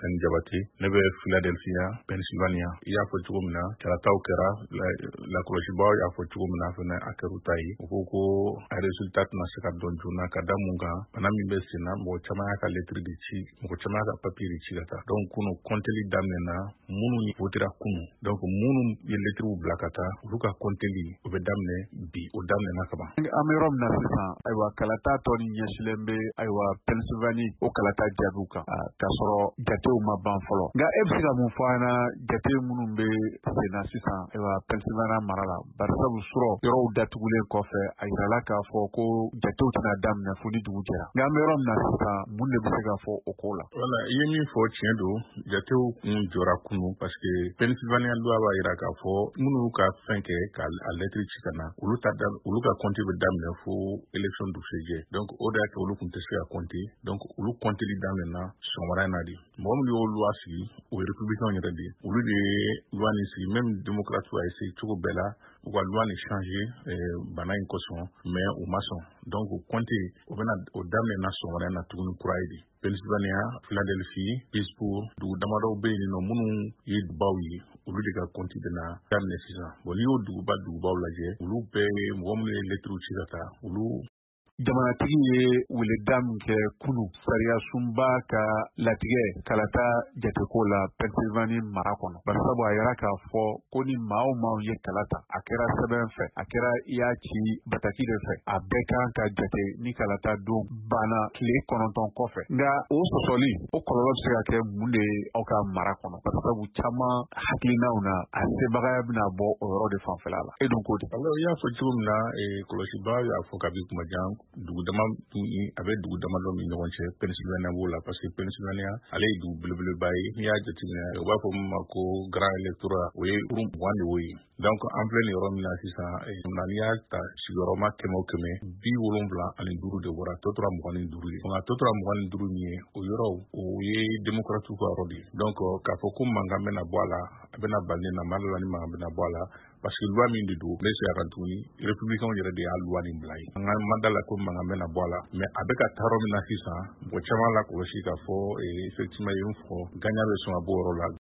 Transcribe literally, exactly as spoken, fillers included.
Capitaine Jabate ne bɛ Philadelphia Pennsylvania i y'a fɔ cogo min na kalataw kɛra lakɔlɔsibaaw y'a fɔ cogo min na fana a kɛra u ta ye u ko ko a résultat tɛna se ka dɔn joona ka da mun kan bana min bɛ sen na mɔgɔ caman y'a ka lettre de ci mɔgɔ caman y'a ka papier de ci ka taa donc kunu compteli daminɛna minnu votera kunu donc minnu ye lettres bila ka taa olu ka compteli o bɛ daminɛ bi o daminɛna kaban an bɛ yɔrɔ min na sisan ayiwa kalata tɔ ni ɲɛsilen bɛ ayiwa Pennsylvania o kalata jaabiw kan k'a sɔrɔ jatew ma ban fɔlɔ nka e bɛ se ka mun fɔ an ɲɛna jate minnu bɛ sen na sisan ayiwa Pennsylvania mara la barisabu sɔrɔ yɔrɔw datugulen kɔfɛ a yirala k'a fɔ ko jatew tɛna daminɛ fo ni dugu jɛra nka an bɛ yɔrɔ min na sisan mun de bɛ se ka fɔ o ko la. Wala i ye min fɔ tiɲɛ don jatew kun jɔra kunu parce que Pennsylvania loi b'a yira k'a fɔ minnu ka fɛn kɛ ka a lettre ci ka na olu ta olu ka compte bɛ daminɛ fo élection dugusɛjɛ donc o de y'a kɛ olu kun tɛ se ka compte donc olu compteli daminɛna sɔgɔmada in na de mɔgɔ minnu y'o loi sigi o ye républicain yɛrɛ de olu de ye loi nin sigi même démocrate a essayé cogo bɛɛ la u ka loi nin changer bana in kosɔn mais u ma sɔn donc o compte o bɛna o daminɛna sɔgɔmada in na tuguni kura ye de Pennsylvania, Philadelphie, Pittsburgh, dugu damadɔw bɛ yen nɔ minnu ye dugubaw ye olu de ka compte bɛna daminɛ sisan bon n'i y'o duguba dugubaw lajɛ olu bɛɛ ye mɔgɔ minnu ye lettres ci ka taa olu jamanatigi ye weleda min kɛ kunu sariya sunba ka latigɛ kalata jateko la Pennsylvania mara kɔnɔ barisabu a yɛrɛ k'a fɔ ko ni maa o maa ye kalata a kɛra sɛbɛn fɛ a kɛra i y'a ci bataki de fɛ a bɛɛ kan ka jate ni kalata don banna tile kɔnɔntɔn kɔfɛ nka o sɔsɔli o kɔlɔlɔ bɛ se ka kɛ mun de ye aw ka mara kɔnɔ barisabu caman hakilinaw na a sebagaya bɛna bɔ o yɔrɔ de fanfɛla la e dun ko di. Alors i y'a fɔ cogo min na kɔlɔsibaa y'a fɔ kabi kuma jan dugu dama a bɛ dugu damadɔ ni ɲɔgɔn cɛ Pennsylvania b'o la parce que Pennsylvania ale ye dugu belebeleba ye n'i y'a jateminɛ u b'a fɔ min ma ko grand électorat o ye kurun mugan de y'o ye donc an filɛ nin yɔrɔ min na sisan n'i y'a ta sigiyɔrɔma kɛmɛ o kɛmɛ bi wolonwula ani duuru de bɔra tɔ tora mugan ni duuru ye nka tɔ tora mugan ni duuru min ye o yɔrɔ o ye démocrates ka yɔrɔ de ye donc k'a fɔ ko mankan bɛna bɔ a la a bɛna bali na maa dɔ la ni mankan bɛna bɔ a la parce que loi min de don ne se ka tuguni républicain yɛrɛ de y'a loi nin bila ye an ka manda la ko mankan bɛna bɔ a la mais a bɛ ka taa yɔrɔ min na sisan mɔgɔ caman la kɔlɔsi k'a fɔ effectivement ye n fɔ gagnant bɛ sɔn ka bɔ o yɔrɔ la